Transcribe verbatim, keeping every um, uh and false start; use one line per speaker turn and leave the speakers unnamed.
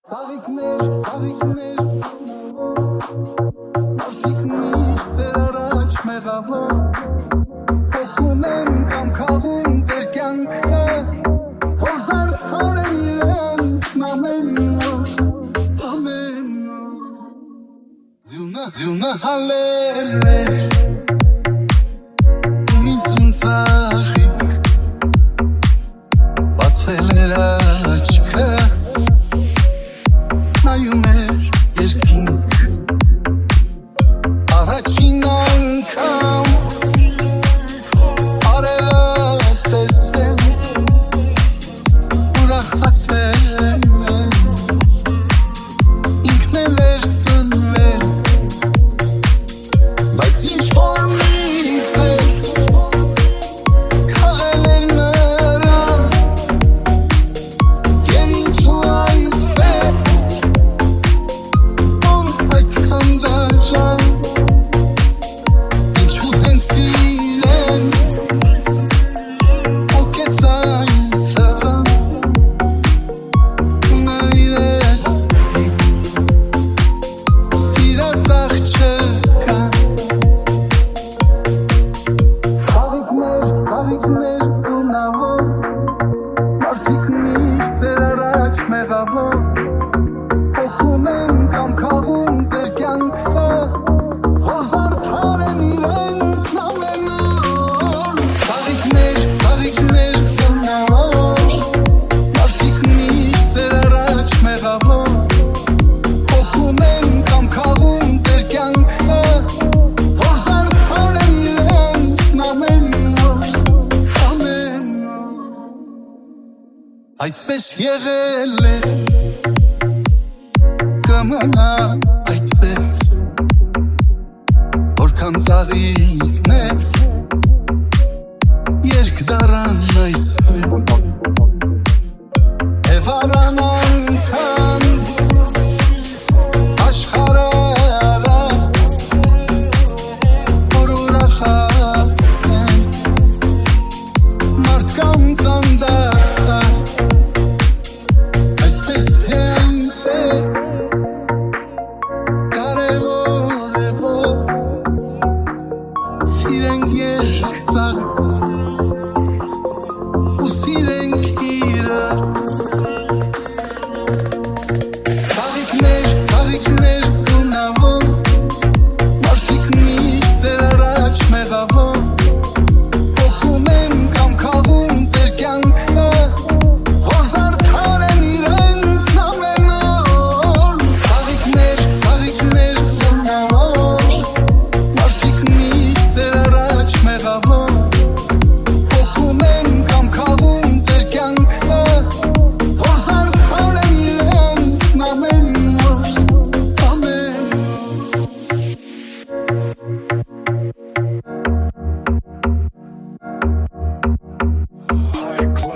Ծաղիկներ, ծաղիկներ, մարդիկ միշտ ձեր առաջ մեղավոր, հոգում են կամ քաղում ձեր կյանքը, որ զարդարեն իրենց ամեն օր, ամեն օր, ձյունը, ձյունը հալել էր, ինձ ծաղիկ, բացել էր աչքը, նայում էր երկինք, առաջին անգամ արևը տեսել, ուրախացել ինքն էլ էր ծնվել, բայց ինչ-որ մի ձև քաղել էր նրան, և ինչու այդպես հոգում են կամ քաղում ձեր կյանքը, որ զարդարեն իրենց ամեն օր, ծաղիկներ, ծաղիկներ գունավոր, մարդիկ միշտ ձեր առաջ մեղավոր, հոգում են կամ քաղում ձեր կյանքը, որ զարդարեն իրենց ամեն օր, ամեն օր, այդպես եղել է կմնա այդպես, որքան ծաղիկներ երկ դարան այսպես, և արան անցան աշխարհը արա, որ ուրախացնեն մարդկանց անդար, այսպես թե այնպես սիրենք երկ ծաղիկ ու սիրենք իրար, ծաղիկներ, ծաղիկներ գունավոր, մարդիկ միշտ ձեր առաջ մեղավոր, հոգում են կամ քաղում ձեր կյանքը, որ զարդարեն իրենց ամեն օր, ծաղիկներ, ծաղիկներ գունավոր, մարդիկ միշտ ձեր առաջ մեղավոր, հոգում են կամ քաղում ձեր կյանքը, որ զարդարեն իրենց ամեն օր, ամեն օր.